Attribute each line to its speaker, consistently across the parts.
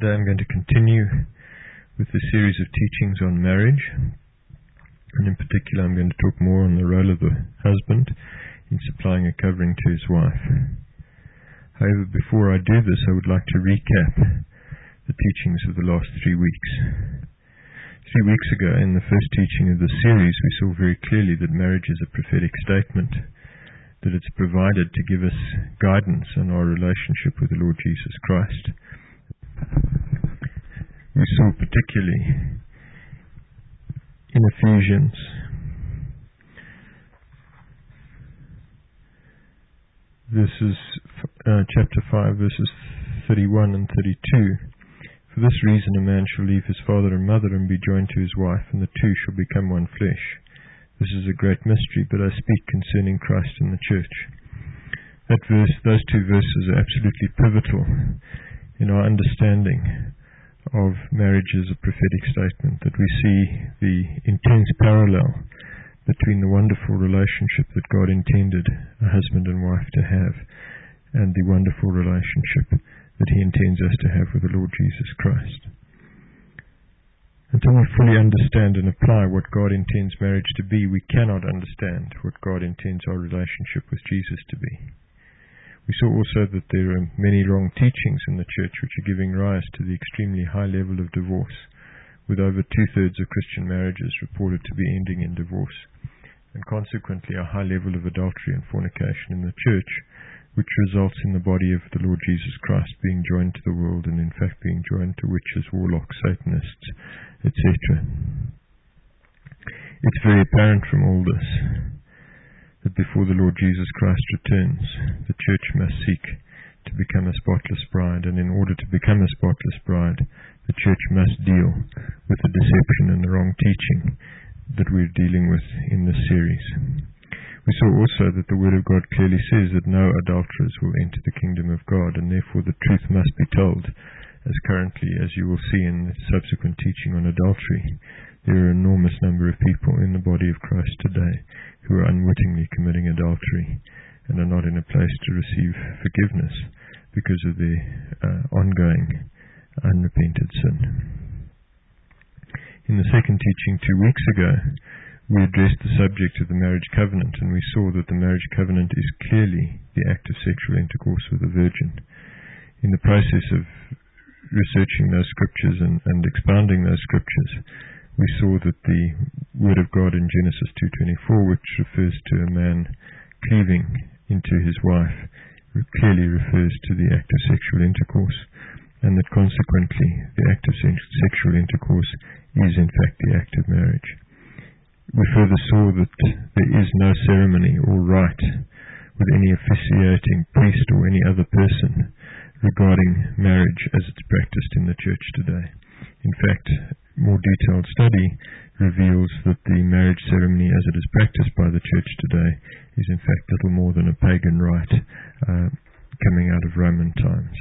Speaker 1: Today I'm going to continue with the series of teachings on marriage, and in particular I'm going to talk more on the role of the husband in supplying a covering to his wife. However, before I do this, I would like to recap the teachings of the last 3 weeks. 3 weeks ago, in the first teaching of the series, we saw very clearly that marriage is a prophetic statement, that it's provided to give us guidance on our relationship with the Lord Jesus Christ. We saw particularly in Ephesians chapter 5, verses 31 and 32. For this reason a man shall leave his father and mother and be joined to his wife, and the two shall become one flesh. This is a great mystery, but I speak concerning Christ and the church. That verse, those two verses are absolutely pivotal in our understanding of marriage as a prophetic statement, that we see the intense parallel between the wonderful relationship that God intended a husband and wife to have and the wonderful relationship that He intends us to have with the Lord Jesus Christ. Until we fully understand and apply what God intends marriage to be, we cannot understand what God intends our relationship with Jesus to be. We saw also that there are many wrong teachings in the church which are giving rise to the extremely high level of divorce, with over 2/3 of Christian marriages reported to be ending in divorce, and consequently a high level of adultery and fornication in the church, which results in the body of the Lord Jesus Christ being joined to the world, and in fact being joined to witches, warlocks, Satanists, etc. It's very apparent from all this that before the Lord Jesus Christ returns, the church must seek to become a spotless bride, and in order to become a spotless bride, the church must deal with the deception and the wrong teaching that we're dealing with in this series. We saw also that the Word of God clearly says that no adulterers will enter the kingdom of God, and therefore the truth must be told, as currently, as you will see in the subsequent teaching on adultery, there are an enormous number of people in the body of Christ today who are unwittingly committing adultery and are not in a place to receive forgiveness because of their ongoing unrepented sin. In the second teaching 2 weeks ago, we addressed the subject of the marriage covenant, and we saw that the marriage covenant is clearly the act of sexual intercourse with a virgin. In the process of researching those scriptures and expounding those scriptures, we saw that the Word of God in Genesis 2:24, which refers to a man cleaving into his wife, clearly refers to the act of sexual intercourse, and that consequently the act of sexual intercourse is in fact the act of marriage. We further saw that there is no ceremony or rite with any officiating priest or any other person regarding marriage as it's practiced in the church today. In fact, more detailed study reveals that the marriage ceremony as it is practiced by the church today is in fact little more than a pagan rite coming out of Roman times.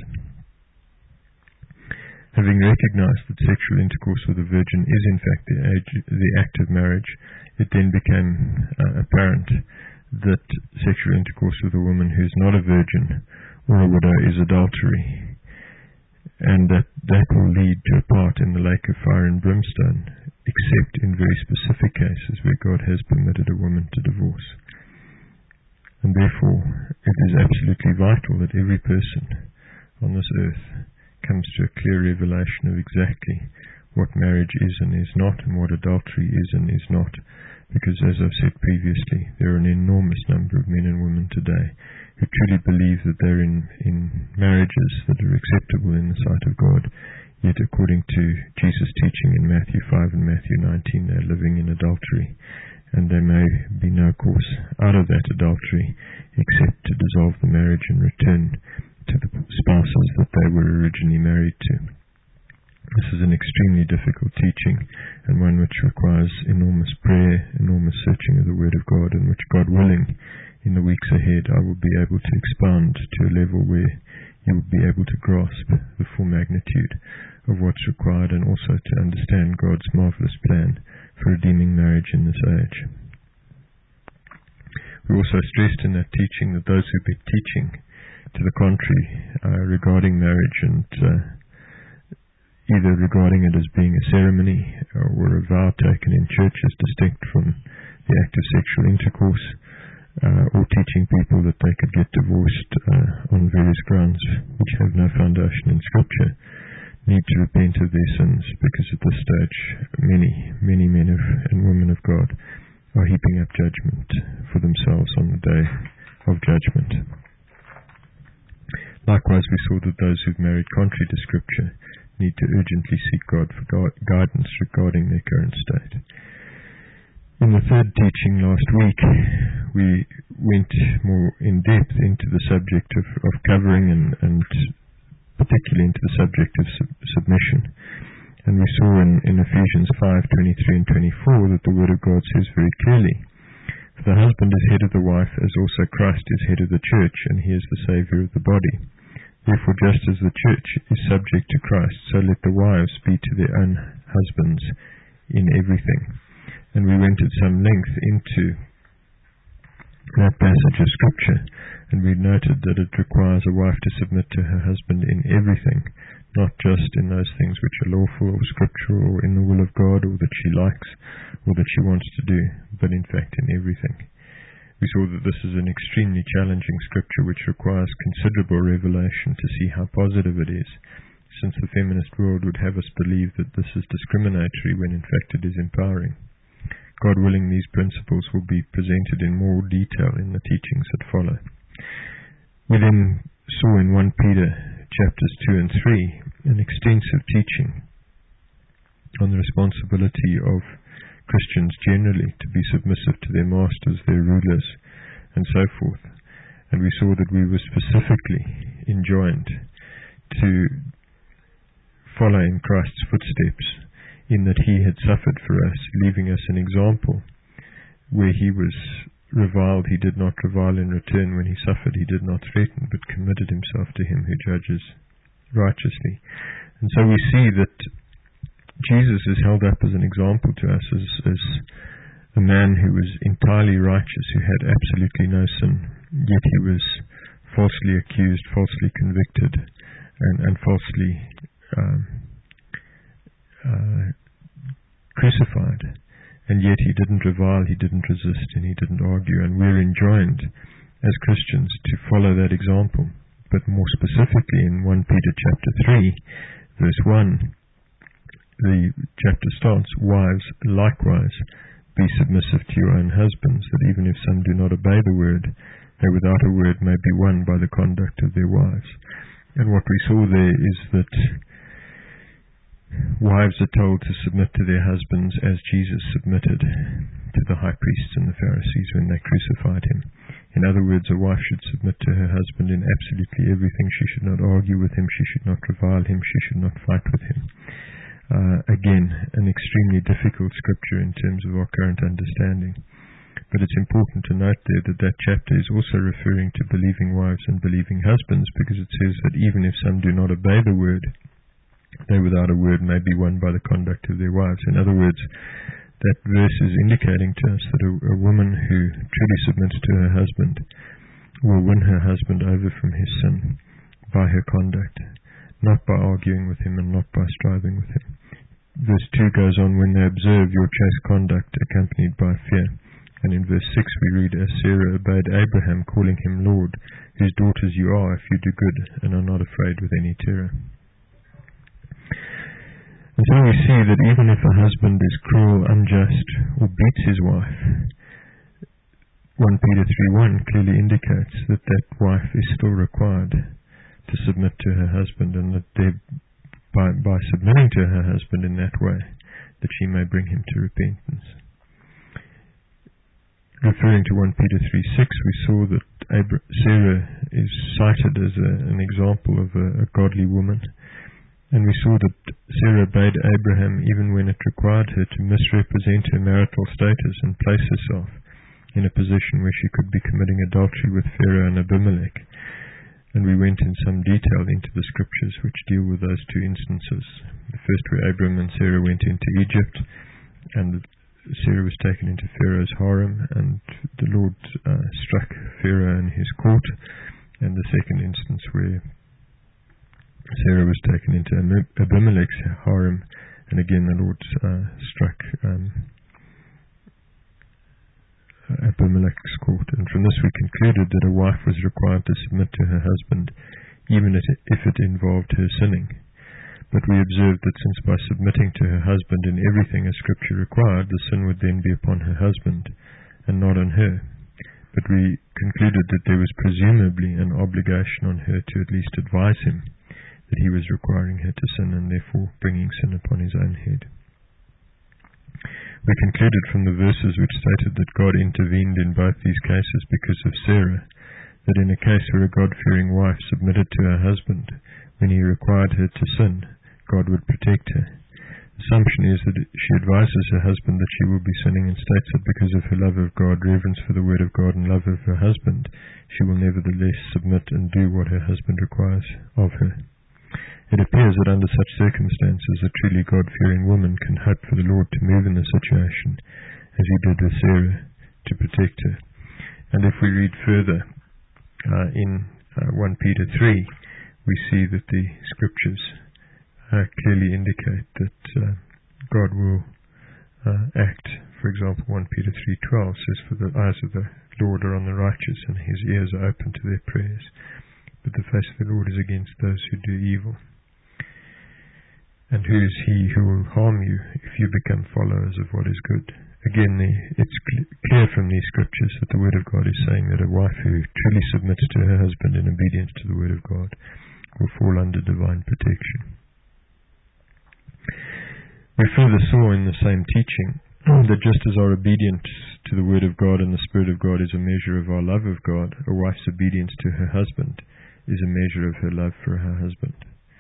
Speaker 1: Having recognized that sexual intercourse with a virgin is in fact the act of marriage, it then became apparent that sexual intercourse with a woman who is not a virgin or a widow is adultery, and that will lead to a part in the lake of fire and brimstone, except in very specific cases where God has permitted a woman to divorce. And therefore, it is absolutely vital that every person on this earth comes to a clear revelation of exactly what marriage is and is not, and what adultery is and is not, because as I've said previously, there are an enormous number of men and women today who truly believe that they're in marriages that are acceptable in the sight of God, yet according to Jesus' teaching in Matthew 5 and Matthew 19, they're living in adultery, and there may be no course out of that adultery except to dissolve the marriage and return to the spouses that they were originally married to. This is an extremely difficult teaching, and one which requires enormous prayer, enormous searching of the Word of God, and which, God willing, in the weeks ahead I will be able to expound to a level where you will be able to grasp the full magnitude of what's required, and also to understand God's marvelous plan for redeeming marriage in this age. We also stressed in that teaching that those who've been teaching to the contrary regarding marriage and either regarding it as being a ceremony or a vow taken in church as distinct from the act of sexual intercourse, or teaching people that they could get divorced on various grounds which have no foundation in Scripture, need to repent of their sins, because at this stage many men and women of God are heaping up judgment for themselves on the day of judgment. Likewise, we saw that those who've married contrary to Scripture need to urgently seek God for guidance regarding their current state. In the third teaching last week, we went more in depth into the subject of covering and particularly into the subject of submission. And we saw in Ephesians 5:23 and 24 that the Word of God says very clearly, "For the husband is head of the wife, as also Christ is head of the church, and he is the Saviour of the body. Therefore, just as the church is subject to Christ, so let the wives be to their own husbands in everything." And we went at some length into that passage of Scripture, and we noted that it requires a wife to submit to her husband in everything, not just in those things which are lawful or scriptural or in the will of God or that she likes or that she wants to do, but in fact in everything. We saw that this is an extremely challenging Scripture which requires considerable revelation to see how positive it is, since the feminist world would have us believe that this is discriminatory when in fact it is empowering. God willing, these principles will be presented in more detail in the teachings that follow. We then saw in 1 Peter chapters 2 and 3 an extensive teaching on the responsibility of Christians generally to be submissive to their masters, their rulers, and so forth. And we saw that we were specifically enjoined to follow in Christ's footsteps, in that he had suffered for us, leaving us an example. Where he was reviled, he did not revile in return. When he suffered, he did not threaten, but committed himself to him who judges righteously. And so we see that Jesus is held up as an example to us as a man who was entirely righteous, who had absolutely no sin, yet he was falsely accused, falsely convicted, and falsely crucified, and yet he didn't revile, he didn't resist, and he didn't argue. And we're enjoined as Christians to follow that example. But more specifically in 1 Peter chapter 3 verse 1, the chapter starts, "Wives, likewise, be submissive to your own husbands, that even if some do not obey the word, they without a word may be won by the conduct of their wives." And what we saw there is that wives are told to submit to their husbands as Jesus submitted to the high priests and the Pharisees when they crucified him. In other words, a wife should submit to her husband in absolutely everything. She should not argue with him, she should not revile him, she should not fight with him. Again, an extremely difficult scripture in terms of our current understanding. But it's important to note there that chapter is also referring to believing wives and believing husbands, because it says that even if some do not obey the word, they without a word may be won by the conduct of their wives. In other words, that verse is indicating to us that a woman who truly submits to her husband will win her husband over from his sin by her conduct, not by arguing with him and not by striving with him. Verse 2 goes on, "When they observe your chaste conduct accompanied by fear." And in verse 6 we read, "As Sarah obeyed Abraham, calling him Lord, whose daughters you are, if you do good, and are not afraid with any terror." And so we see that even if a husband is cruel, unjust, or beats his wife, 1 Peter 3:1 clearly indicates that wife is still required to submit to her husband, and that by submitting to her husband in that way, that she may bring him to repentance. Referring to 1 Peter 3:6, we saw that Sarah is cited as an example of a godly woman. And we saw that Sarah obeyed Abraham even when it required her to misrepresent her marital status and place herself in a position where she could be committing adultery with Pharaoh and Abimelech. And we went in some detail into the scriptures which deal with those two instances. The first where Abram and Sarah went into Egypt, and Sarah was taken into Pharaoh's harem, and the Lord struck Pharaoh and his court. And the second instance where Sarah was taken into Abimelech's harem, and again the Lord struck Abimelech's court. And from this we concluded that a wife was required to submit to her husband, even if it involved her sinning. But we observed that since by submitting to her husband in everything as Scripture required, the sin would then be upon her husband, and not on her. But we concluded that there was presumably an obligation on her to at least advise him that he was requiring her to sin, and therefore bringing sin upon his own head. We concluded from the verses which stated that God intervened in both these cases because of Sarah, that in a case where a God-fearing wife submitted to her husband when he required her to sin, God would protect her. The assumption is that she advises her husband that she will be sinning, and states that because of her love of God, reverence for the word of God, and love of her husband, she will nevertheless submit and do what her husband requires of her. It appears that under such circumstances a truly God-fearing woman can hope for the Lord to move in the situation, as he did with Sarah, to protect her. And if we read further in 1 Peter 3, we see that the Scriptures clearly indicate that God will act. For example, 1 Peter 3:12 says, "For the eyes of the Lord are on the righteous, and his ears are open to their prayers. But the face of the Lord is against those who do evil." And who is he who will harm you if you become followers of what is good? Again, it's clear from these Scriptures that the Word of God is saying that a wife who truly submits to her husband in obedience to the Word of God will fall under divine protection. We further saw in the same teaching that just as our obedience to the Word of God and the Spirit of God is a measure of our love of God, a wife's obedience to her husband is a measure of her love for her husband.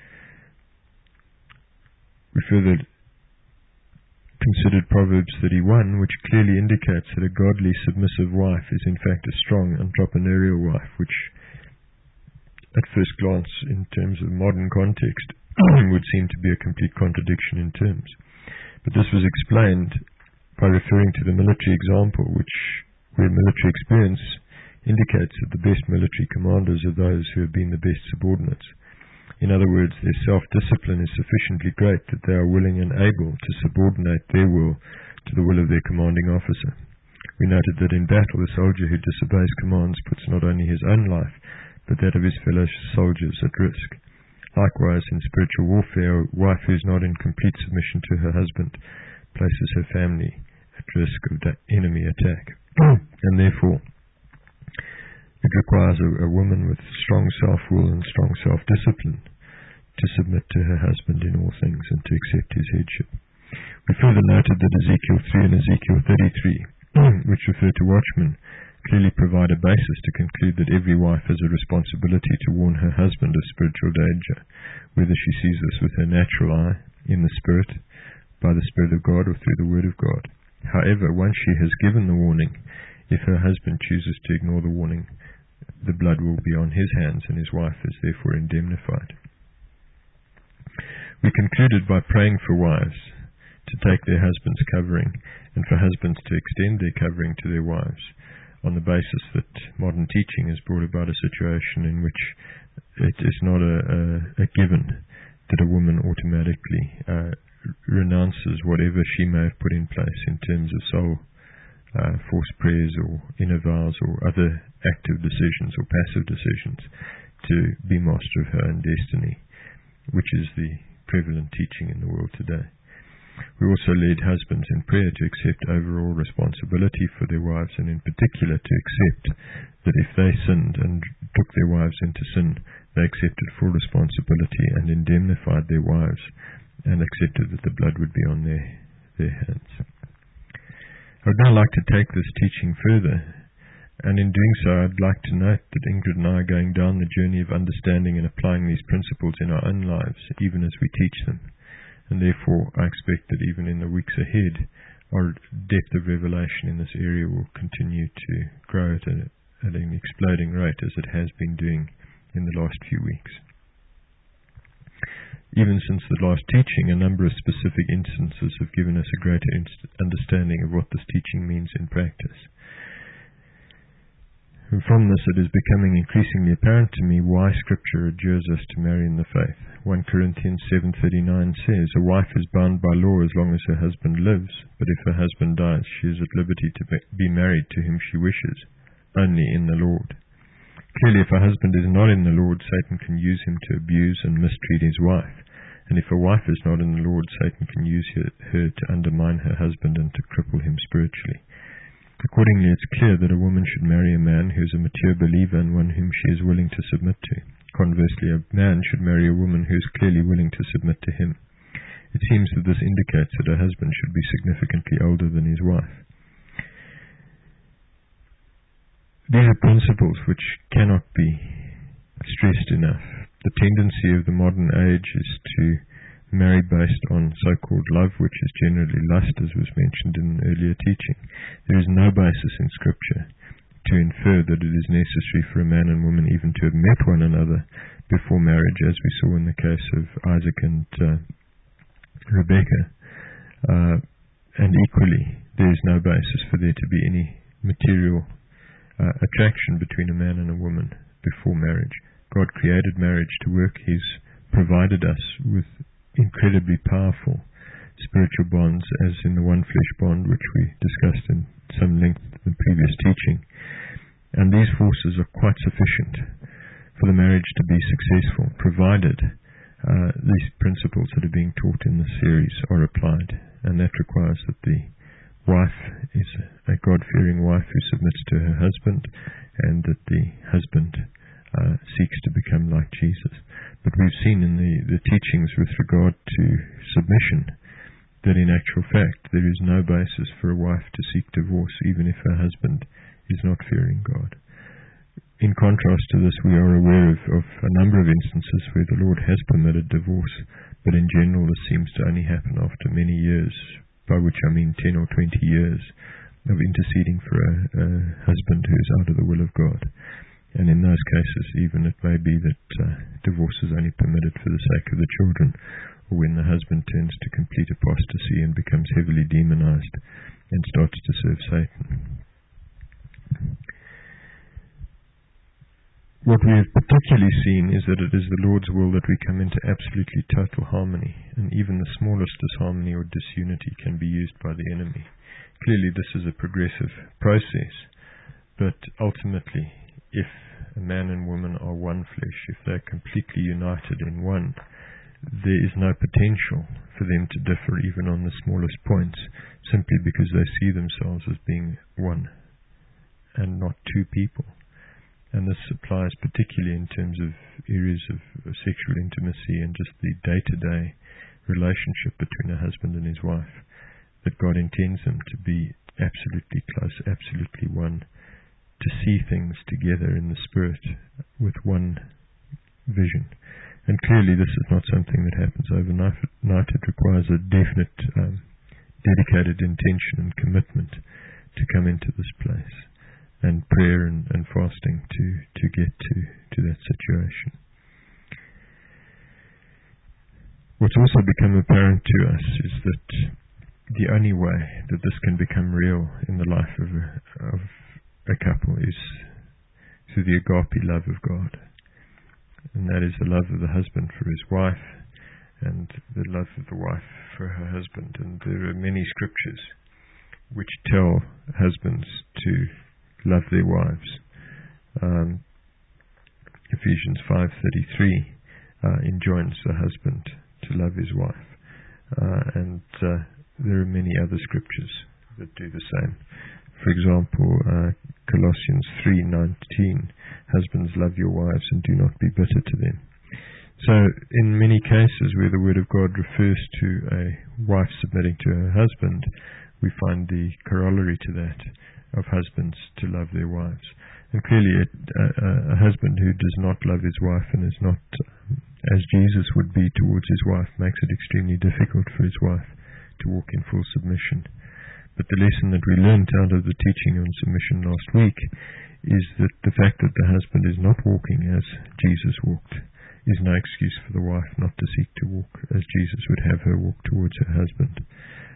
Speaker 1: We further considered Proverbs 31, which clearly indicates that a godly, submissive wife is in fact a strong, entrepreneurial wife, which at first glance, in terms of modern context, would seem to be a complete contradiction in terms. But this was explained by referring to the military example, where military experience indicates that the best military commanders are those who have been the best subordinates. In other words, their self-discipline is sufficiently great that they are willing and able to subordinate their will to the will of their commanding officer. We noted that in battle, the soldier who disobeys commands puts not only his own life, but that of his fellow soldiers at risk. Likewise, in spiritual warfare, a wife who is not in complete submission to her husband places her family at risk of enemy attack. And therefore, it requires a woman with strong self-will and strong self-discipline to submit to her husband in all things and to accept his headship. We further noted that Ezekiel 3 and Ezekiel 33, which refer to watchmen, clearly provide a basis to conclude that every wife has a responsibility to warn her husband of spiritual danger, whether she sees this with her natural eye, in the Spirit, by the Spirit of God, or through the Word of God. However, once she has given the warning, if her husband chooses to ignore the warning, the blood will be on his hands, and his wife is therefore indemnified. We concluded by praying for wives to take their husbands' covering, and for husbands to extend their covering to their wives, on the basis that modern teaching has brought about a situation in which it is not a given that a woman automatically renounces whatever she may have put in place in terms of soul forced prayers or inner vows or other active decisions or passive decisions to be master of her own destiny, which is the prevalent teaching in the world today. We also led husbands in prayer to accept overall responsibility for their wives, and in particular to accept that if they sinned and took their wives into sin, they accepted full responsibility and indemnified their wives, and accepted that the blood would be on their hands. I would now like to take this teaching further, and in doing so I'd like to note that Ingrid and I are going down the journey of understanding and applying these principles in our own lives, even as we teach them. And therefore I expect that even in the weeks ahead, our depth of revelation in this area will continue to grow at an exploding rate, as it has been doing in the last few weeks. Even since the last teaching, a number of specific instances have given us a greater understanding of what this teaching means in practice. From this, it is becoming increasingly apparent to me why Scripture adjures us to marry in the faith. 1 Corinthians 7:39 says, "A wife is bound by law as long as her husband lives, but if her husband dies, she is at liberty to be married to whom she wishes, only in the Lord." Clearly, if a husband is not in the Lord, Satan can use him to abuse and mistreat his wife. And if a wife is not in the Lord, Satan can use her to undermine her husband and to cripple him spiritually. Accordingly, it's clear that a woman should marry a man who is a mature believer and one whom she is willing to submit to. Conversely, a man should marry a woman who is clearly willing to submit to him. It seems that this indicates that a husband should be significantly older than his wife. These are principles which cannot be stressed enough. The tendency of the modern age is to marry based on so-called love, which is generally lust, as was mentioned in an earlier teaching. There is no basis in Scripture to infer that it is necessary for a man and woman even to have met one another before marriage, as we saw in the case of Isaac and Rebecca. And equally, there is no basis for there to be any material attraction between a man and a woman before marriage. God created marriage to work. He's provided us with incredibly powerful spiritual bonds, as in the one flesh bond, which we discussed in some length in the previous teaching. And these forces are quite sufficient for the marriage to be successful, provided these principles that are being taught in the series are applied. And that requires that the wife is a God-fearing wife who submits to her husband, and that the husband seeks to become like Jesus. But we've seen in the teachings with regard to submission that in actual fact there is no basis for a wife to seek divorce, even if her husband is not fearing God. In contrast to this, we are aware of a number of instances where the Lord has permitted divorce, but in general this seems to only happen after many years, by which I mean 10 or 20 years of interceding for a husband who is out of the will of God. And in those cases, even it may be that divorce is only permitted for the sake of the children, or when the husband turns to complete apostasy and becomes heavily demonized and starts to serve Satan. What we have particularly seen is that it is the Lord's will that we come into absolutely total harmony, and even the smallest disharmony or disunity can be used by the enemy. Clearly this is a progressive process, but ultimately, if a man and woman are one flesh, if they're completely united in one, there is no potential for them to differ even on the smallest points, simply because they see themselves as being one and not two people. And this applies particularly in terms of areas of sexual intimacy and just the day-to-day relationship between a husband and his wife, that God intends them to be absolutely close, absolutely one, to see things together in the Spirit with one vision. And clearly this is not something that happens overnight. It requires a definite, dedicated intention and commitment to come into this place, and prayer and fasting to get to that situation. What's also become apparent to us is that the only way that this can become real in the life of a couple is through the agape love of God. And that is the love of the husband for his wife, and the love of the wife for her husband. And there are many scriptures which tell husbands to love their wives. Ephesians 5:33 enjoins the husband to love his wife. And there are many other scriptures that do the same. For example, Colossians 3:19, husbands, love your wives and do not be bitter to them. So in many cases where the Word of God refers to a wife submitting to her husband, we find the corollary to that of husbands to love their wives. And clearly a husband who does not love his wife and is not as Jesus would be towards his wife makes it extremely difficult for his wife to walk in full submission. But the lesson that we learned out of the teaching on submission last week is that the fact that the husband is not walking as Jesus walked is no excuse for the wife not to seek to walk as Jesus would have her walk towards her husband.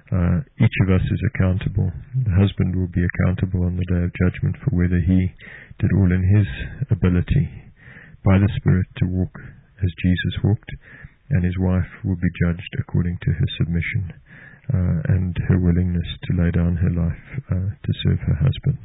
Speaker 1: Each of us is accountable. The husband will be accountable on the day of judgment for whether he did all in his ability by the Spirit to walk as Jesus walked, and his wife will be judged according to her submission and her willingness to lay down her life to serve her husband.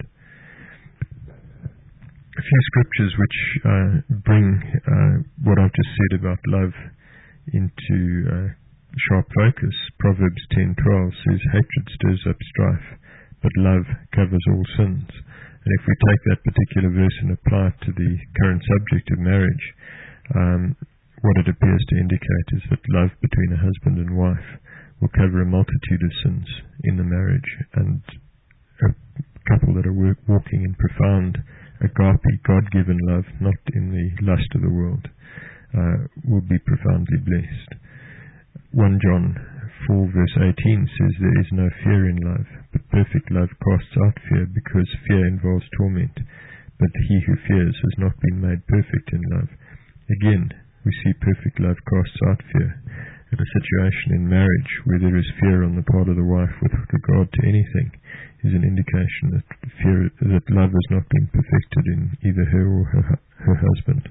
Speaker 1: A few scriptures which bring what I've just said about love into sharp focus. Proverbs 10:12 says, "Hatred stirs up strife, but love covers all sins." And if we take that particular verse and apply it to the current subject of marriage, what it appears to indicate is that love between a husband and wife will cover a multitude of sins in the marriage, and a couple that are walking in profound agape, God-given love, not in the lust of the world, will be profoundly blessed. 1 John 4 verse 18 says, "There is no fear in love, but perfect love casts out fear, because fear involves torment. But he who fears has not been made perfect in love." Again, we see perfect love casts out fear. And a situation in marriage where there is fear on the part of the wife with regard to anything is an indication that love has not been perfected in either her or her husband.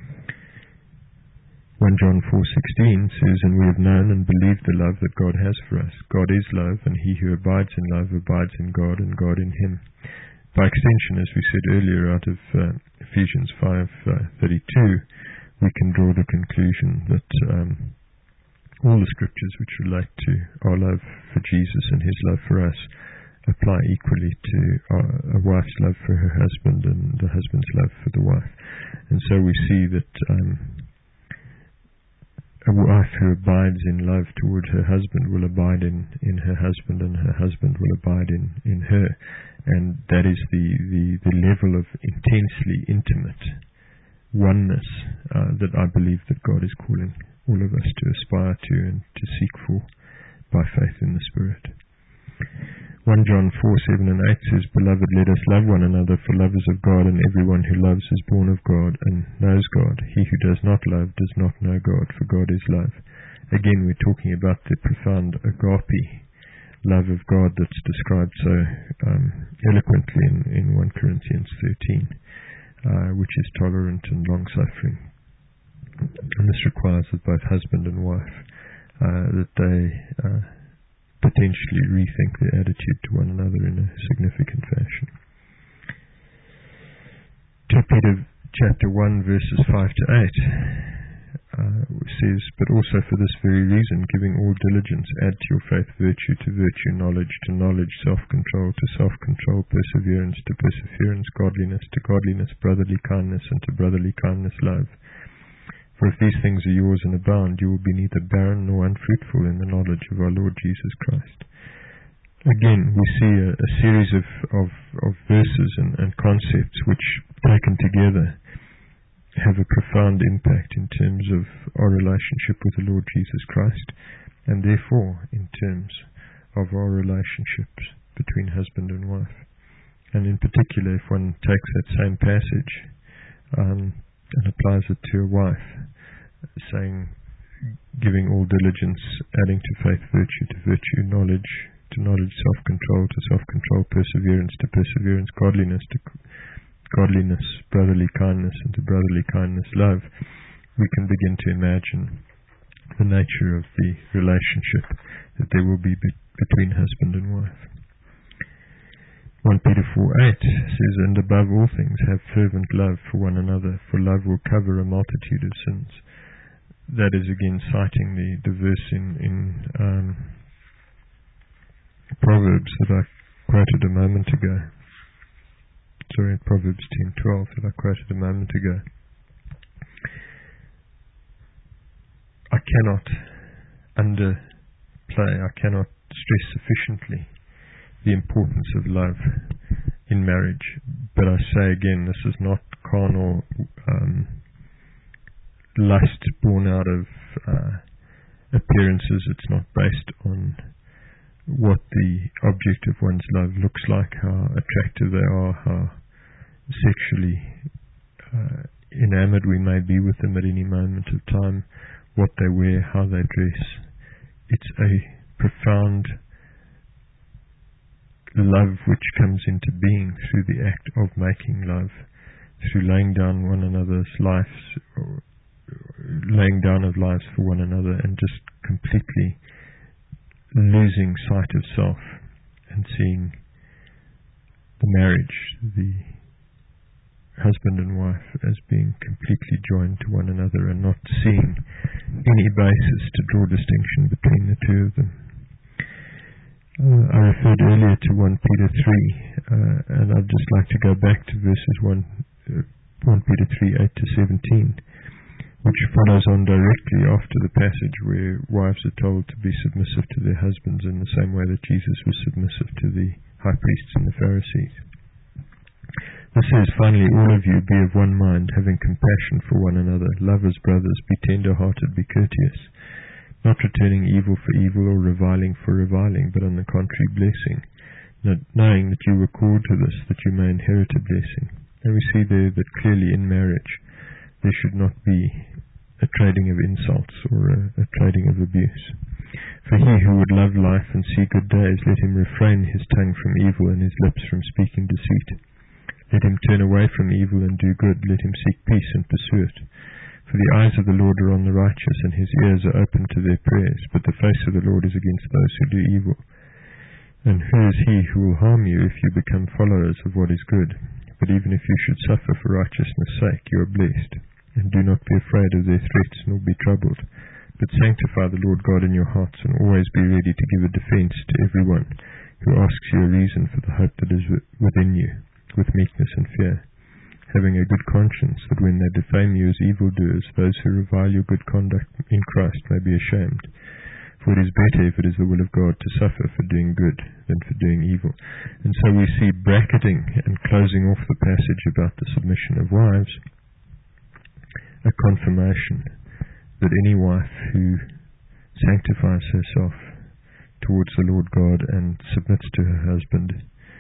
Speaker 1: 1 John 4:16 says, "And we have known and believed the love that God has for us. God is love, and he who abides in love abides in God, and God in him." By extension, as we said earlier, out of Ephesians 5:32, we can draw the conclusion that all the scriptures which relate to our love for Jesus and his love for us apply equally to a wife's love for her husband and the husband's love for the wife. And so we see that a wife who abides in love toward her husband will abide in her husband, and her husband will abide in her. And that is the level of intensely intimate oneness that I believe that God is calling all of us to aspire to and to seek for by faith in the Spirit. 1 John 4:7 and 8 says, "Beloved, let us love one another, for love is of God, and everyone who loves is born of God and knows God. He who does not love does not know God, for God is love." Again, we're talking about the profound agape love of God that's described so eloquently in 1 Corinthians 13, which is tolerant and long-suffering. And this requires that both husband and wife, that they potentially rethink their attitude to one another in a significant fashion. 2 Peter chapter 1 verses 5 to 8 says, "But also for this very reason, giving all diligence, add to your faith virtue, to virtue knowledge, to knowledge self-control, to self-control perseverance, to perseverance godliness, to godliness brotherly kindness, and to brotherly kindness love. For if these things are yours and abound, you will be neither barren nor unfruitful in the knowledge of our Lord Jesus Christ." Again, we see a series of verses and concepts which, taken together, have a profound impact in terms of our relationship with the Lord Jesus Christ, and therefore in terms of our relationships between husband and wife. And in particular, if one takes that same passage and applies it to a wife, saying, "Giving all diligence, adding to faith virtue, to virtue knowledge, to knowledge self-control, to self-control perseverance, to perseverance godliness, to godliness brotherly kindness, and to brotherly kindness love," we can begin to imagine the nature of the relationship that there will be between husband and wife. 1 Peter 4:8 says, "And above all things have fervent love for one another, for love will cover a multitude of sins." That is again citing the verse in Proverbs that I quoted a moment ago. Sorry, Proverbs 10:12 that I quoted a moment ago. I cannot underplay, I cannot stress sufficiently the importance of love in marriage. But I say again, this is not carnal lust born out of appearances. It's not based on what the object of one's love looks like, how attractive they are, how sexually enamored we may be with them at any moment of time, what they wear, how they dress. It's a profound love which comes into being through the act of making love through laying down one another's lives, or laying down of lives for one another, and just completely losing sight of self and seeing the marriage, the husband and wife, as being completely joined to one another, and not seeing any basis to draw distinction between the two of them. I referred earlier to 1 Peter 3, and I'd just like to go back to verses 1 Peter 3, 8 to 17, which follows on directly after the passage where wives are told to be submissive to their husbands in the same way that Jesus was submissive to the high priests and the Pharisees. This says, "Finally, all of you be of one mind, having compassion for one another, love as brothers, be tender-hearted, be courteous, not returning evil for evil or reviling for reviling, but on the contrary blessing, knowing that you were called to this, that you may inherit a blessing." And we see there that clearly in marriage there should not be a trading of insults or a trading of abuse. "For he who would love life and see good days, let him refrain his tongue from evil and his lips from speaking deceit. Let him turn away from evil and do good, let him seek peace and pursue it. For the eyes of the Lord are on the righteous, and his ears are open to their prayers, but the face of the Lord is against those who do evil. And who is he who will harm you if you become followers of what is good? But even if you should suffer for righteousness' sake, you are blessed. And do not be afraid of their threats, nor be troubled, but sanctify the Lord God in your hearts, and always be ready to give a defense to everyone who asks you a reason for the hope that is within you, with meekness and fear, having a good conscience, that when they defame you as evildoers, those who revile your good conduct in Christ may be ashamed. For it is better, if it is the will of God, to suffer for doing good than for doing evil." And so we see, bracketing and closing off the passage about the submission of wives, a confirmation that any wife who sanctifies herself towards the Lord God and submits to her husband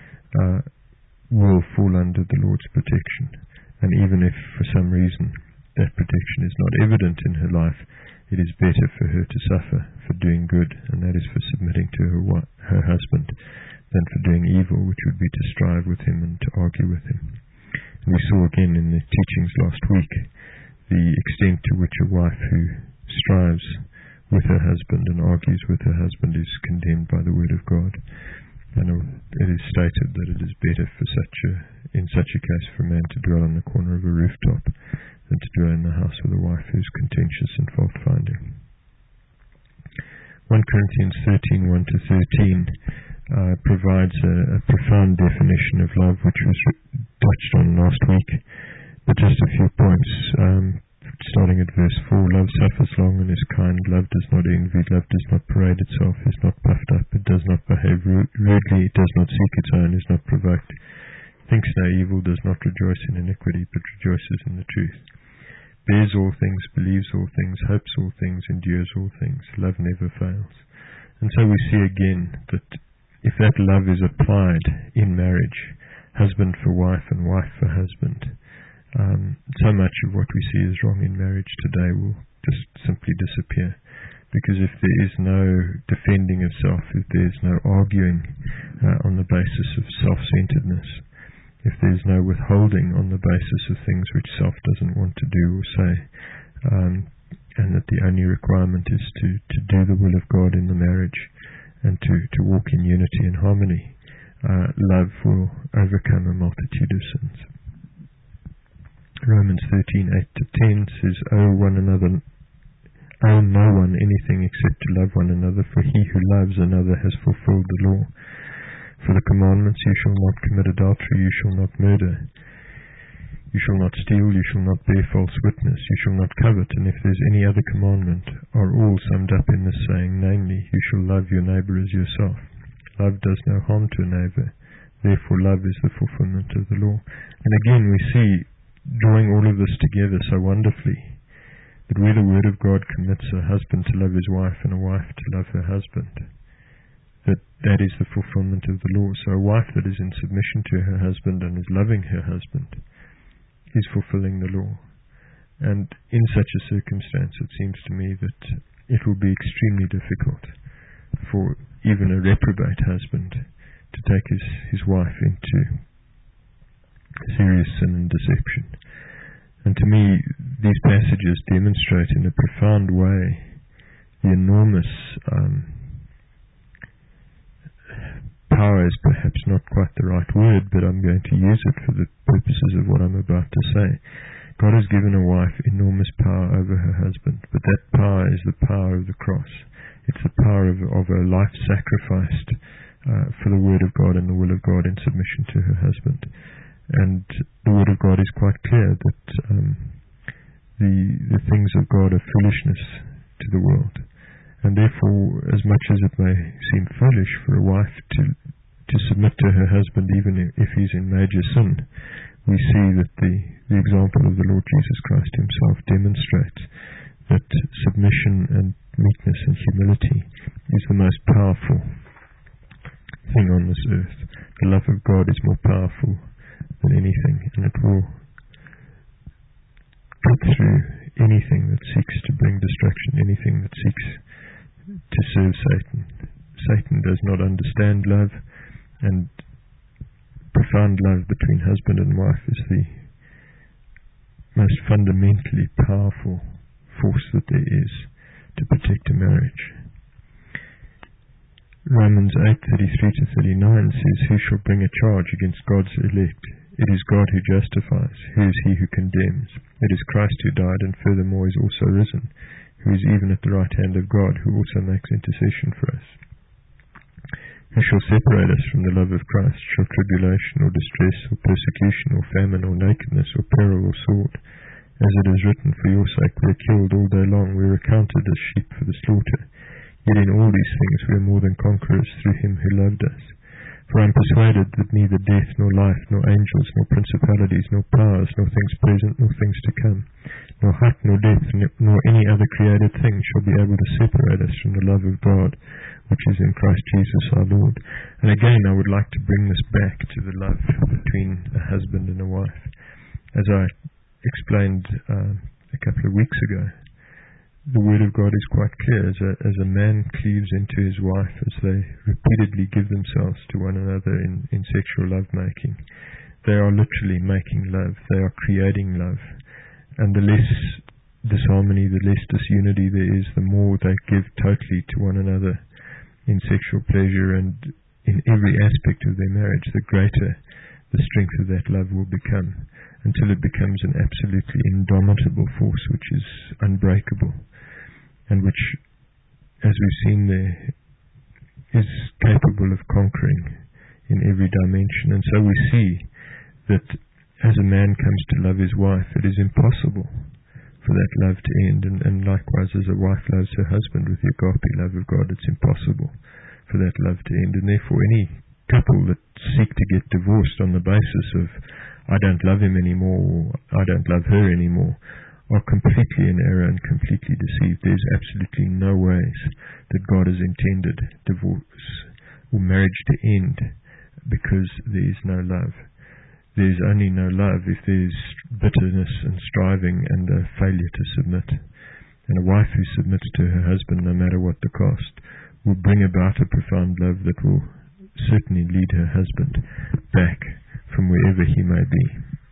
Speaker 1: will fall under the Lord's protection. And even if for some reason that protection is not evident in her life, it is better for her to suffer for doing good, and that is for submitting to her husband, than for doing evil, which would be to strive with him and to argue with him. And we saw again in the teachings last week the extent to which a wife who strives with her husband and argues with her husband is condemned by the word of God. And it is stated that it is better in such a case for a man to dwell on the corner of a rooftop than to dwell in the house with a wife who is contentious and fault-finding. 1 Corinthians 13, 1 to 13 provides a profound definition of love, which was touched on last week. But just a few points, starting at verse 4. "Love suffers long and is kind. Love does not envy. Love does not parade itself, is not puffed up. It does not behave rudely. It does not seek its own, is not provoked. Thinks no evil, does not rejoice in iniquity, but rejoices in the truth. Bears all things, believes all things, hopes all things, endures all things. Love never fails." And so we see again that if that love is applied in marriage, husband for wife and wife for husband, so much of what we see is wrong in marriage today will just simply disappear. Because if there is no defending of self, if there is no arguing on the basis of self-centeredness, if there is no withholding on the basis of things which self doesn't want to do or say, and that the only requirement is to do the will of God in the marriage and to walk in unity and harmony, love will overcome a multitude of sins. Romans 13, 8 to 10 says, "Owe no one anything except to love one another, for he who loves another has fulfilled the law. For the commandments, you shall not commit adultery, you shall not murder, you shall not steal, you shall not bear false witness, you shall not covet, and if there is any other commandment, are all summed up in this saying, namely, you shall love your neighbour as yourself. Love does no harm to a neighbour, therefore love is the fulfillment of the law." And again we see, drawing all of this together so wonderfully, that where the word of God commits a husband to love his wife and a wife to love her husband, that is the fulfillment of the law. So a wife that is in submission to her husband and is loving her husband is fulfilling the law. And in such a circumstance, it seems to me that it will be extremely difficult for even a reprobate husband to take his wife into serious sin and deception. And to me, these passages demonstrate in a profound way the enormous power is perhaps not quite the right word, but I'm going to use it for the purposes of what I'm about to say. God has given a wife enormous power over her husband, but that power is the power of the cross. It's the power of a life sacrificed for the Word of God and the will of God in submission to her husband. And the Word of God is quite clear that the things of God are foolishness to the world. And therefore, as much as it may seem foolish for a wife to submit to her husband, even if he's in major sin, we see that the example of the Lord Jesus Christ himself demonstrates that submission and meekness and humility is the most powerful thing on this earth. The love of God is more powerful than anything, and it will cut through anything that seeks to bring destruction, anything that seeks to serve Satan. Satan does not understand love, and profound love between husband and wife is the most fundamentally powerful force that there is to protect a marriage. Romans 8:33-39 says, "Who shall bring a charge against God's elect? It is God who justifies. Who is he who condemns? It is Christ who died, and furthermore is also risen, who is even at the right hand of God, who also makes intercession for us. Who shall separate us from the love of Christ? Shall tribulation, or distress, or persecution, or famine, or nakedness, or peril, or sword? As it is written, for your sake we are killed all day long, we are accounted as sheep for the slaughter. Yet in all these things we are more than conquerors through him who loved us. For I am persuaded that neither death, nor life, nor angels, nor principalities, nor powers, nor things present, nor things to come, nor height, nor depth, nor any other created thing shall be able to separate us from the love of God, which is in Christ Jesus our Lord." And again, I would like to bring this back to the love between a husband and a wife. As I explained a couple of weeks ago, the Word of God is quite clear. As a man cleaves into his wife, as they repeatedly give themselves to one another in sexual lovemaking, they are literally making love. They are creating love. And the less disharmony, the less disunity there is, the more they give totally to one another in sexual pleasure and in every aspect of their marriage, the greater the strength of that love will become, until it becomes an absolutely indomitable force which is unbreakable, and which, as we've seen there, is capable of conquering in every dimension. And so we see that as a man comes to love his wife, it is impossible for that love to end, and likewise as a wife loves her husband with the agape love of God, it's impossible for that love to end. And therefore any couple that seek to get divorced on the basis of I don't love him anymore, or I don't love her anymore, are completely in error and completely deceived. There's absolutely no ways that God has intended divorce or marriage to end because there is no love. There's only no love if there's bitterness and striving and a failure to submit. And a wife who submits to her husband, no matter what the cost, will bring about a profound love that will certainly lead her husband back from wherever he may be.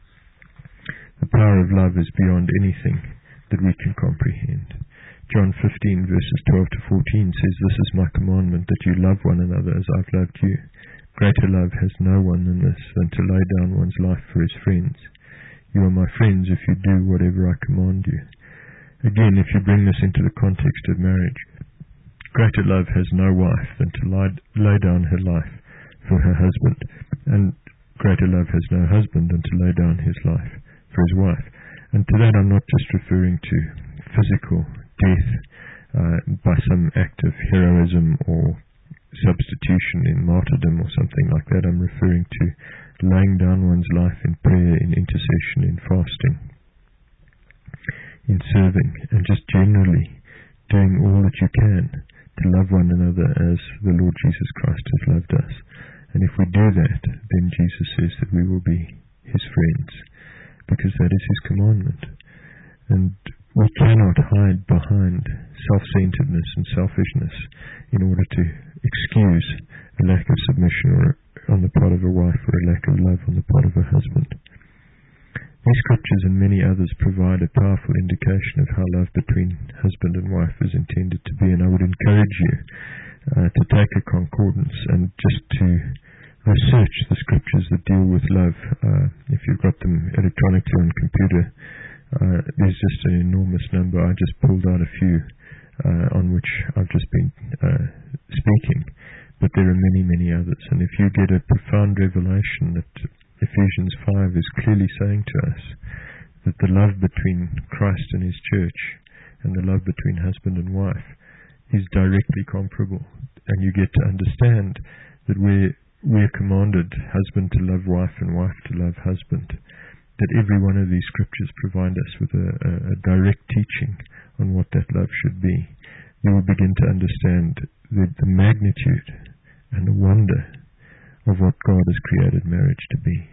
Speaker 1: The power of love is beyond anything that we can comprehend. John 15 verses 12-14 says, "This is my commandment, that you love one another as I've loved you. Greater love has no one than this, than to lay down one's life for his friends. You are my friends if you do whatever I command you." Again, if you bring this into the context of marriage, greater love has no wife than to lay down her life for her husband, and greater love has no husband than to lay down his life for his wife. And to that I'm not just referring to physical death by some act of heroism or substitution in martyrdom or something like that. I'm referring to laying down one's life in prayer, in intercession, in fasting, in serving, and just generally doing all that you can to love one another as the Lord Jesus Christ has loved us. And if we do that, then Jesus says that we will be his friends, because that is his commandment. And we cannot hide behind self-centeredness and selfishness in order to excuse a lack of submission or on the part of a wife, or a lack of love on the part of a husband. These scriptures and many others provide a powerful indication of how love between husband and wife is intended to be, and I would encourage you to take a concordance and just to research the scriptures that deal with love. If you've got them electronically on computer, there's just an enormous number. I just pulled out a few on which I've just been speaking, but there are many, many others. And if you get a profound revelation that Ephesians 5 is clearly saying to us that the love between Christ and His church and the love between husband and wife is directly comparable, and you get to understand that we're commanded, husband to love wife and wife to love husband, that every one of these scriptures provide us with a direct teaching on what that love should be. You will begin to understand the magnitude and the wonder of what God has created marriage to be.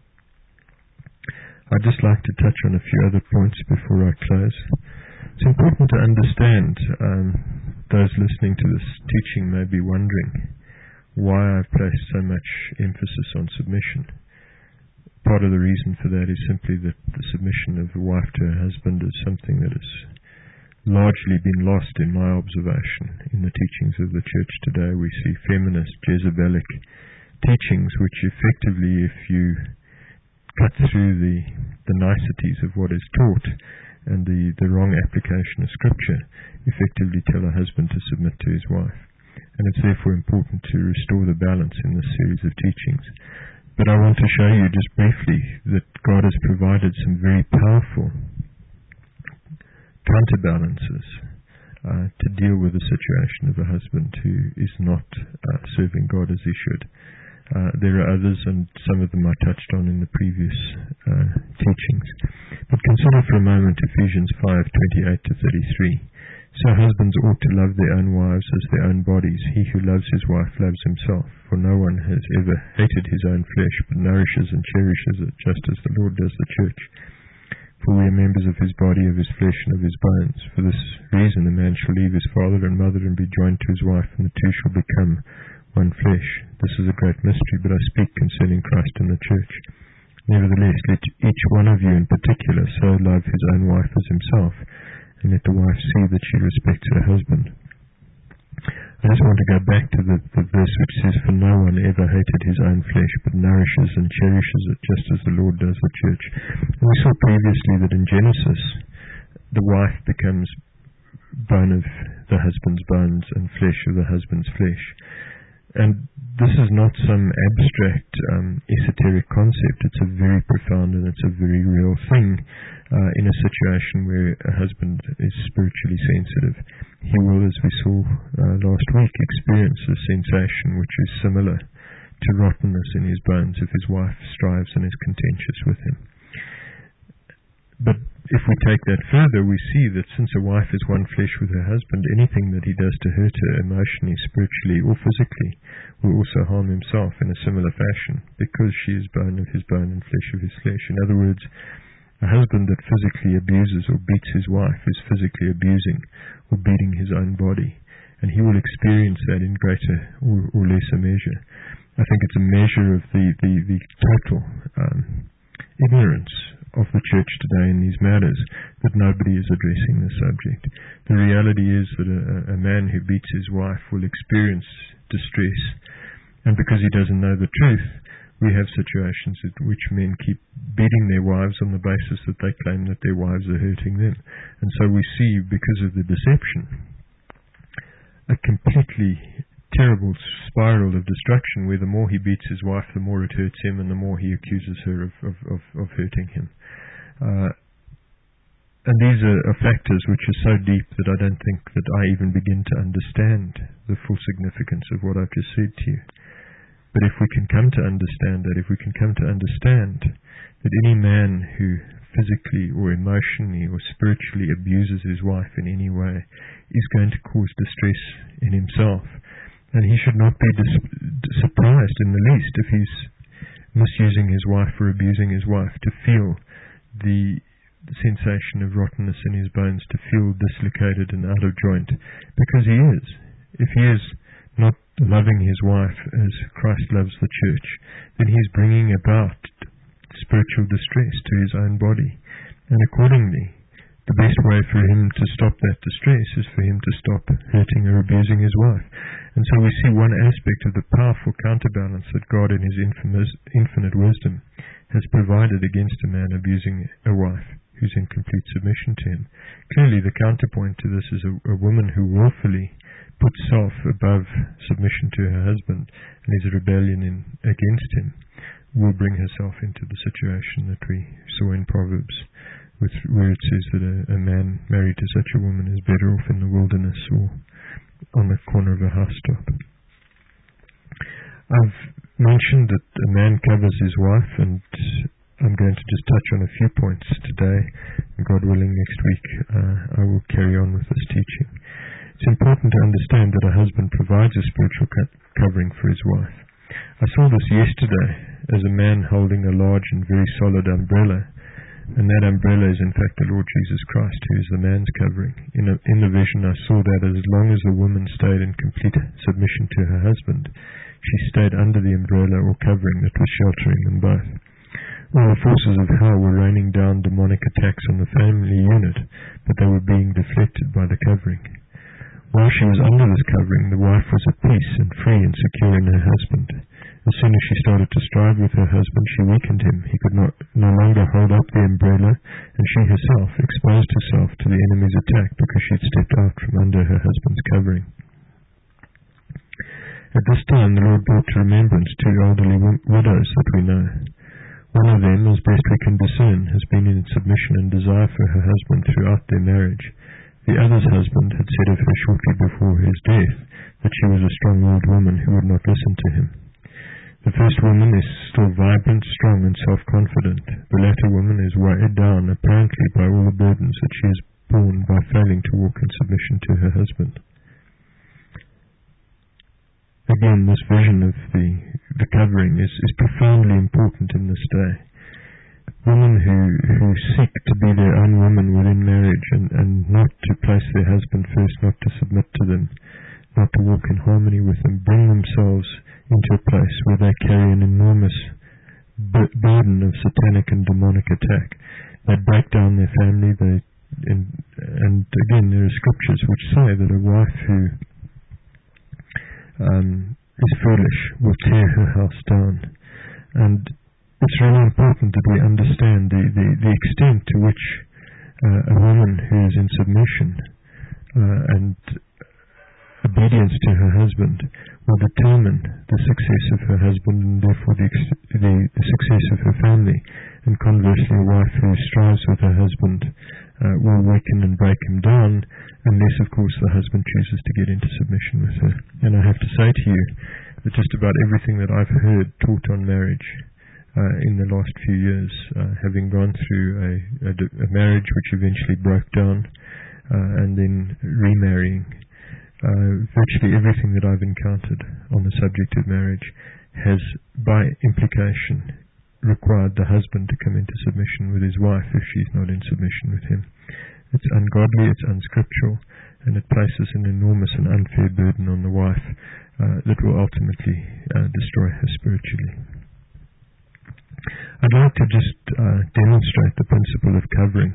Speaker 1: I'd just like to touch on a few other points before I close. It's important to understand, those listening to this teaching may be wondering why I've placed so much emphasis on submission. Part of the reason for that is simply that the submission of the wife to her husband is something that has largely been lost in my observation. In the teachings of the church today, we see feminist, Jezebelic teachings which effectively, if you cut through the niceties of what is taught and the wrong application of Scripture, effectively tell a husband to submit to his wife. And it's therefore important to restore the balance in this series of teachings. But I want to show you just briefly that God has provided some very powerful counterbalances to deal with the situation of a husband who is not serving God as he should. There are others, and some of them I touched on in the previous teachings. But consider for a moment Ephesians 5:28-33. So husbands ought to love their own wives as their own bodies. He who loves his wife loves himself. For no one has ever hated his own flesh, but nourishes and cherishes it, just as the Lord does the church. For we are members of his body, of his flesh, and of his bones. For this reason a man shall leave his father and mother and be joined to his wife, and the two shall become one flesh. This is a great mystery, but I speak concerning Christ and the church. Nevertheless, let each one of you in particular so love his own wife as himself, and let the wife see that she respects her husband. I just want to go back to the verse which says, For no one ever hated his own flesh, but nourishes and cherishes it, just as the Lord does the church. And we saw previously that in Genesis, the wife becomes bone of the husband's bones and flesh of the husband's flesh. And this is not some abstract, esoteric concept. It's a very profound and it's a very real thing in a situation where a husband is spiritually sensitive. He will, as we saw last week, experience a sensation which is similar to rottenness in his bones if his wife strives and is contentious with him. But if we take that further, we see that since a wife is one flesh with her husband, anything that he does to hurt her emotionally, spiritually, or physically will also harm himself in a similar fashion, because she is bone of his bone and flesh of his flesh. In other words, a husband that physically abuses or beats his wife is physically abusing or beating his own body, and he will experience that in greater or lesser measure. I think it's a measure of the total ignorance of the church today in these matters, that nobody is addressing the subject. The reality is that a man who beats his wife will experience distress, and because he doesn't know the truth, we have situations in which men keep beating their wives on the basis that they claim that their wives are hurting them. And so we see, because of the deception, a completely terrible spiral of destruction, where the more he beats his wife, the more it hurts him, and the more he accuses her of hurting him. And these are factors which are so deep that I don't think that I even begin to understand the full significance of what I've just said to you. But if we can come to understand that, if we can come to understand that any man who physically or emotionally or spiritually abuses his wife in any way is going to cause distress in himself, and he should not be surprised in the least if he's misusing his wife or abusing his wife, to feel the sensation of rottenness in his bones, to feel dislocated and out of joint, because he is. If he is not loving his wife as Christ loves the church, then he's bringing about spiritual distress to his own body, and accordingly, the best way for him to stop that distress is for him to stop hurting or abusing his wife. And so we see one aspect of the powerful counterbalance that God in his infinite wisdom has provided against a man abusing a wife who's in complete submission to him. Clearly, the counterpoint to this is a woman who willfully puts self above submission to her husband and is a rebellion against him will bring herself into the situation that we saw in Proverbs, where it says that a man married to such a woman is better off in the wilderness or on the corner of a housetop. I've mentioned that a man covers his wife, and I'm going to just touch on a few points today. God willing, next week I will carry on with this teaching. It's important to understand that a husband provides a spiritual covering for his wife. I saw this yesterday as a man holding a large and very solid umbrella, and that umbrella is in fact the Lord Jesus Christ, who is the man's covering. In the vision I saw that as long as the woman stayed in complete submission to her husband, she stayed under the umbrella or covering that was sheltering them both. All the forces of hell were raining down demonic attacks on the family unit, but they were being deflected by the covering. While she was under this covering, the wife was at peace and free and secure in her husband. As soon as she started to strive with her husband, she weakened him. He could no longer hold up the umbrella, and she herself exposed herself to the enemy's attack because she had stepped out from under her husband's covering. At this time, the Lord brought to remembrance two elderly widows that we know. One of them, as best we can discern, has been in submission and desire for her husband throughout their marriage. The other's husband had said of her shortly before his death that she was a strong-willed woman who would not listen to him. The first woman is still vibrant, strong, and self-confident. The latter woman is weighed down, apparently, by all the burdens that she has borne by failing to walk in submission to her husband. Again, this vision of the covering is profoundly important in this day. Women who seek to be their own woman within marriage and not to place their husband first, not to submit to them, not to walk in harmony with them, bring themselves into a place where they carry an enormous burden of satanic and demonic attack. They break down their family, and again, there are scriptures which say that a wife who is foolish will tear her house down. And it's really important that we understand the extent to which a woman who is in submission and obedience to her husband will determine the success of her husband and therefore the success of her family. And conversely, a wife who strives with her husband will weaken and break him down unless, of course, the husband chooses to get into submission with her. And I have to say to you that just about everything that I've heard taught on marriage in the last few years, having gone through a marriage which eventually broke down and then remarrying, virtually everything that I've encountered on the subject of marriage has, by implication, required the husband to come into submission with his wife if she's not in submission with him. It's ungodly, it's unscriptural, and it places an enormous and unfair burden on the wife that will ultimately destroy her spiritually. I'd like to just demonstrate the principle of covering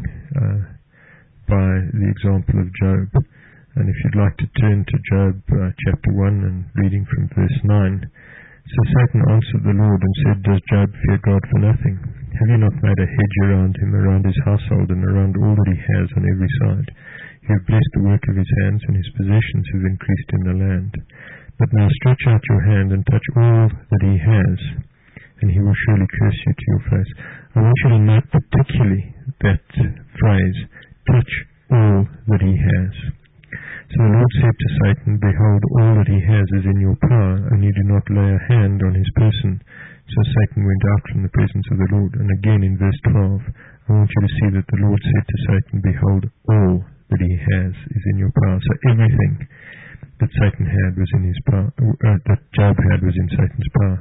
Speaker 1: by the example of Job. And if you'd like to turn to Job chapter 1 and reading from verse 9. So Satan answered the Lord and said, Does Job fear God for nothing? Have you not made a hedge around him, around his household, and around all that he has on every side? You have blessed the work of his hands, and his possessions have increased in the land. But now stretch out your hand and touch all that he has, and he will surely curse you to your face. I want you to note particularly that phrase, touch all that he has. So the Lord said to Satan, Behold, all that he has is in your power, and you do not lay a hand on his person. So Satan went out from the presence of the Lord. And again in verse 12, I want you to see that the Lord said to Satan, Behold, all that he has is in your power. So everything that Satan had was in his power, that Job had was in Satan's power.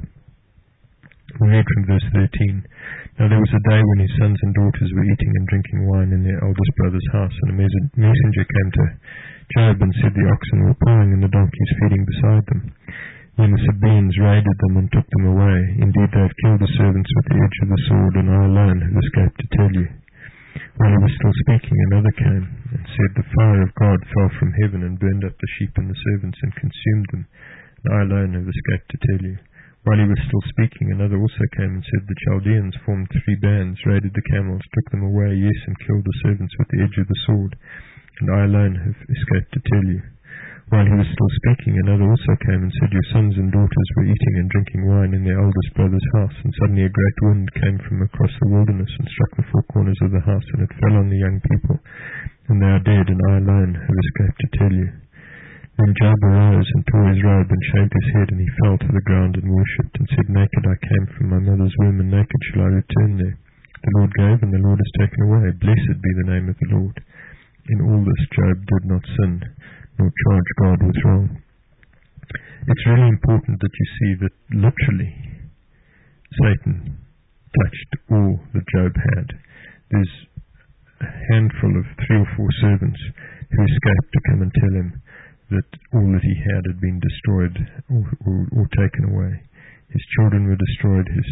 Speaker 1: We read from verse 13. Now there was a day when his sons and daughters were eating and drinking wine in their eldest brother's house, and a messenger came to Job and said the oxen were plowing and the donkeys feeding beside them. when the Sabaeans raided them and took them away. Indeed, they have killed the servants with the edge of the sword, and I alone have escaped to tell you. While he was still speaking, another came and said, The fire of God fell from heaven and burned up the sheep and the servants and consumed them, and I alone have escaped to tell you. While he was still speaking, another also came and said, The Chaldeans formed 3 bands, raided the camels, took them away, yes, and killed the servants with the edge of the sword, and I alone have escaped to tell you. While he was still speaking, another also came and said, Your sons and daughters were eating and drinking wine in their eldest brother's house, and suddenly a great wind came from across the wilderness and struck the 4 corners of the house, and it fell on the young people, and they are dead, and I alone have escaped to tell you. Then Job arose and tore his robe and shaved his head, and he fell to the ground and worshipped, and said, Naked I came from my mother's womb, and naked shall I return there. The Lord gave, and the Lord has taken away. Blessed be the name of the Lord. In all this Job did not sin, nor charge God with wrong. It's really important that you see that literally Satan touched all that Job had. There's a handful of 3 or 4 servants who escaped to come and tell him that all that he had been destroyed or taken away. His children were destroyed, his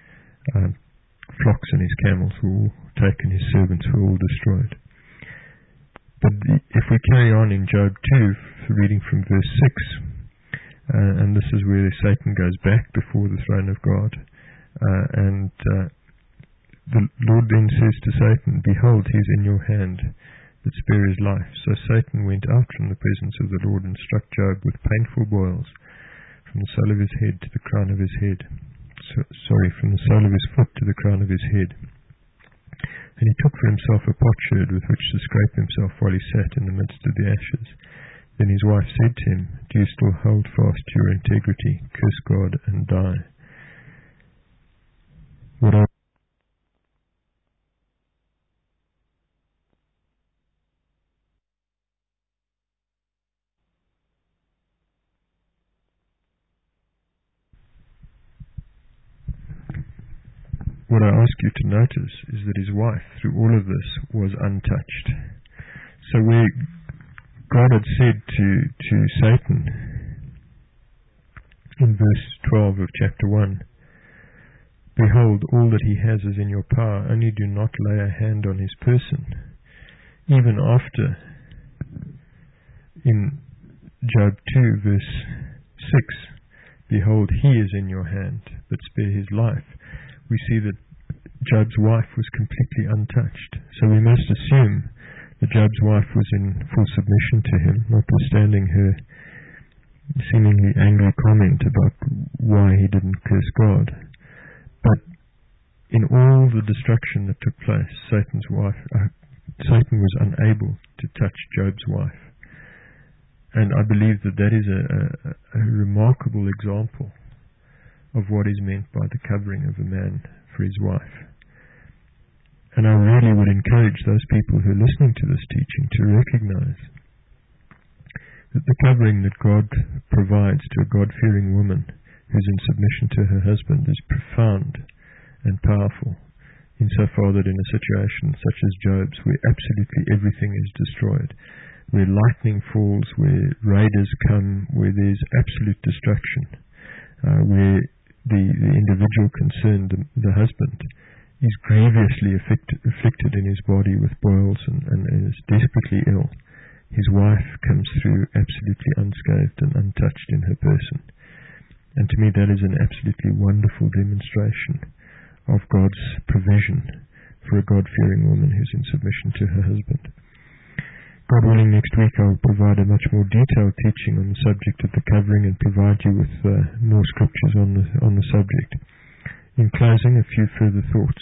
Speaker 1: flocks and his camels were all taken, his servants were all destroyed. But if we carry on in Job 2, reading from verse 6, and this is where Satan goes back before the throne of God, and the Lord then says to Satan, Behold, he is in your hand, that spare his life. So Satan went out from the presence of the Lord and struck Job with painful boils, from the sole of his head to the crown of his head. From the sole of his foot to the crown of his head. And he took for himself a potsherd with which to scrape himself while he sat in the midst of the ashes. Then his wife said to him, Do you still hold fast to your integrity? Curse God and die. What I ask you to notice is that his wife, through all of this, was untouched. So where God had said to Satan in verse 12 of chapter 1, Behold, all that he has is in your power, only do not lay a hand on his person. Even after, in Job 2 verse 6, Behold, he is in your hand, but spare his life. We see that Job's wife was completely untouched. So we must assume that Job's wife was in full submission to him, notwithstanding her seemingly angry comment about why he didn't curse God. But in all the destruction that took place, Satan was unable to touch Job's wife. And I believe that is a remarkable example of what is meant by the covering of a man for his wife. And I really would encourage those people who are listening to this teaching to recognize that the covering that God provides to a God-fearing woman who's in submission to her husband is profound and powerful, insofar that in a situation such as Job's, where absolutely everything is destroyed, where lightning falls, where raiders come, where there's absolute destruction, where the individual concerned, the husband, is grievously afflicted in his body with boils and is desperately ill. His wife comes through absolutely unscathed and untouched in her person. And to me that is an absolutely wonderful demonstration of God's provision for a God-fearing woman who's in submission to her husband. God willing, next week I'll provide a much more detailed teaching on the subject of the covering and provide you with more scriptures on the subject. In closing, a few further thoughts.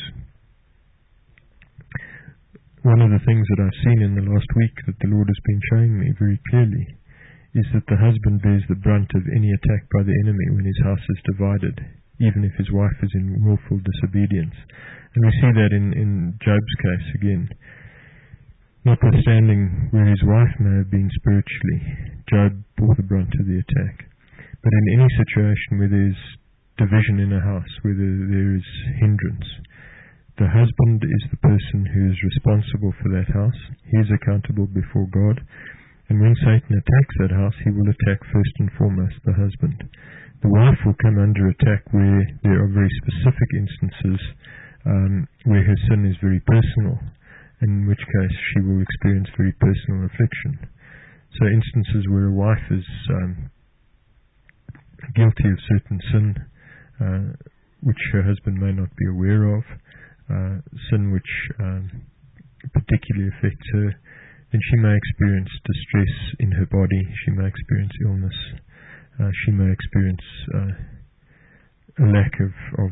Speaker 1: One of the things that I've seen in the last week that the Lord has been showing me very clearly is that the husband bears the brunt of any attack by the enemy when his house is divided, even if his wife is in willful disobedience. And we see that in Job's case again. Notwithstanding where his wife may have been spiritually, Job bore the brunt of the attack. But in any situation where there's division in a house, where there is hindrance, the husband is the person who is responsible for that house. He is accountable before God. And when Satan attacks that house, he will attack first and foremost the husband. The wife will come under attack where there are very specific instances where her sin is very personal, in which case she will experience very personal affliction. So instances where a wife is guilty of certain sin, which her husband may not be aware of, sin which particularly affects her, then she may experience distress in her body, she may experience illness, she may experience a lack of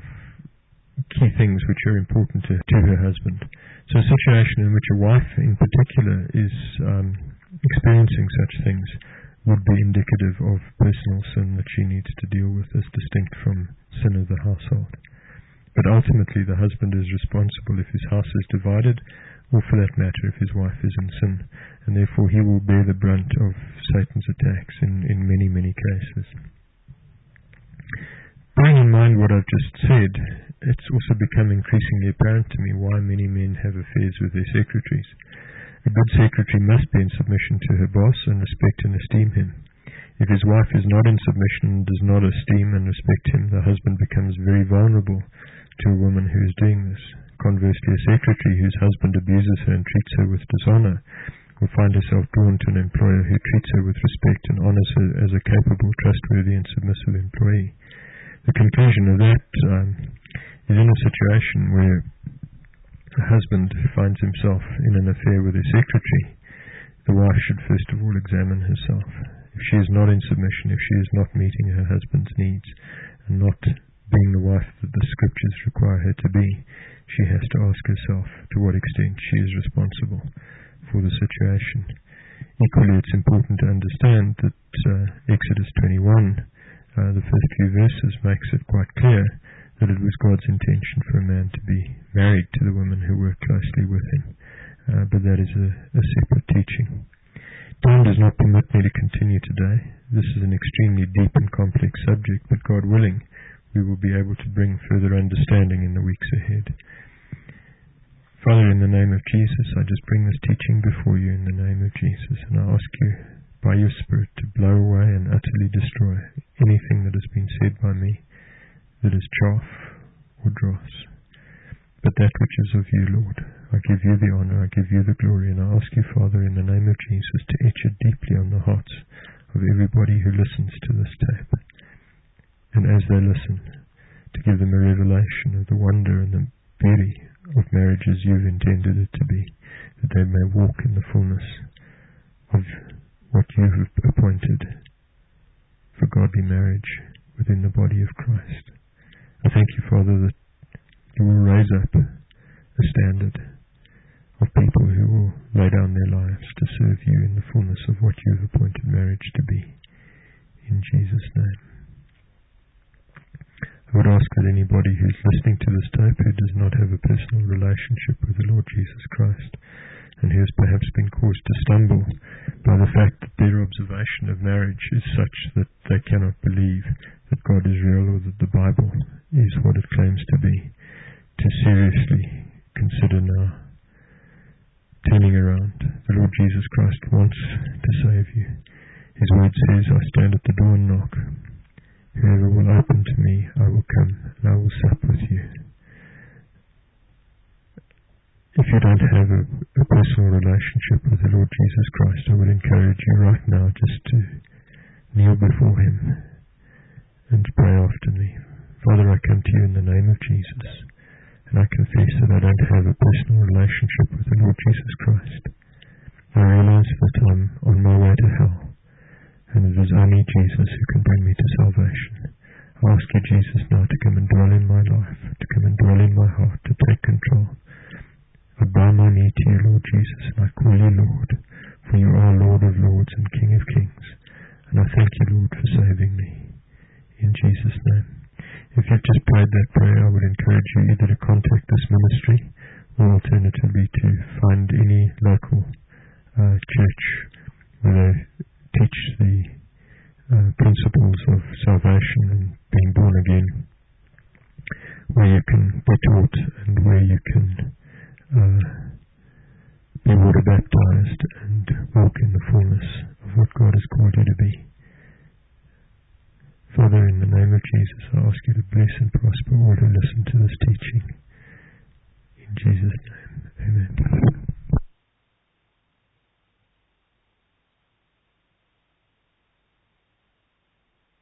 Speaker 1: key things which are important to her husband. So a situation in which a wife in particular is experiencing such things would be indicative of personal sin that she needs to deal with as distinct from sin of the household. But ultimately the husband is responsible if his house is divided, or for that matter if his wife is in sin, and therefore he will bear the brunt of Satan's attacks in many, many cases. Bearing in mind what I've just said, it's also become increasingly apparent to me why many men have affairs with their secretaries. A good secretary must be in submission to her boss and respect and esteem him. If his wife is not in submission and does not esteem and respect him, the husband becomes very vulnerable to a woman who is doing this. Conversely, a secretary whose husband abuses her and treats her with dishonor will find herself drawn to an employer who treats her with respect and honors her as a capable, trustworthy and submissive employee. The conclusion of that is in a situation where a husband finds himself in an affair with his secretary, the wife should first of all examine herself. If she is not in submission, if she is not meeting her husband's needs, and not being the wife that the scriptures require her to be, she has to ask herself to what extent she is responsible for the situation. Equally, it's important to understand that Exodus 21, the first few verses, makes it quite clear that it was God's intention for a man to be married to the women who work closely with him. But that is a separate teaching. Time does not permit me to continue today. This is an extremely deep and complex subject, but God willing, we will be able to bring further understanding in the weeks ahead. Father, in the name of Jesus, I just bring this teaching before you in the name of Jesus, and I ask you, by your Spirit, to blow away and utterly destroy anything that has been said by me that is chaff or dross, but that which is of you, Lord. I give you the honor, I give you the glory, and I ask you, Father, in the name of Jesus, to etch it deeply on the hearts of everybody who listens to this tape. And as they listen, to give them a revelation of the wonder and the beauty of marriage as you've intended it to be, that they may walk in the fullness of what you have appointed for godly marriage within the body of Christ. I thank you, Father, that you will raise up a standard of people who will lay down their lives to serve you in the fullness of what you have appointed marriage to be. In Jesus' name. I would ask that anybody who's listening to this tape who does not have a personal relationship with the Lord Jesus Christ, and who has perhaps been caused to stumble by the fact that their observation of marriage is such that they cannot believe that God is real or that the Bible is what it claims to be, to seriously consider now turning around. The Lord Jesus Christ wants to save you. His word says, I stand at the door and knock. Whoever will open to me, I will come and I will sup with you. If you don't have a personal relationship with the Lord Jesus Christ, I would encourage you right now just to kneel before him and pray after me. Father, I come to you in the name of Jesus, and I confess that I don't have a personal relationship with the Lord Jesus Christ. I realize that I'm on my way to hell, and it is only Jesus who can bring me to salvation. I ask you, Jesus, now to come and dwell in my life, to come and dwell in my heart, to take control. I bow my knee to you, Lord Jesus, and I call you Lord, for you are Lord of lords and King of kings. And I thank you, Lord, for saving me. In Jesus' name. If you've just prayed that prayer, I would encourage you either to contact this ministry or alternatively to find any local church where they teach the principles of salvation and being born again, where you can be taught and where you can be water baptized and walk in the fullness of what God has called you to be. Father, in the name of Jesus, I ask you to bless and prosper all who listen to this teaching. In Jesus' name, amen.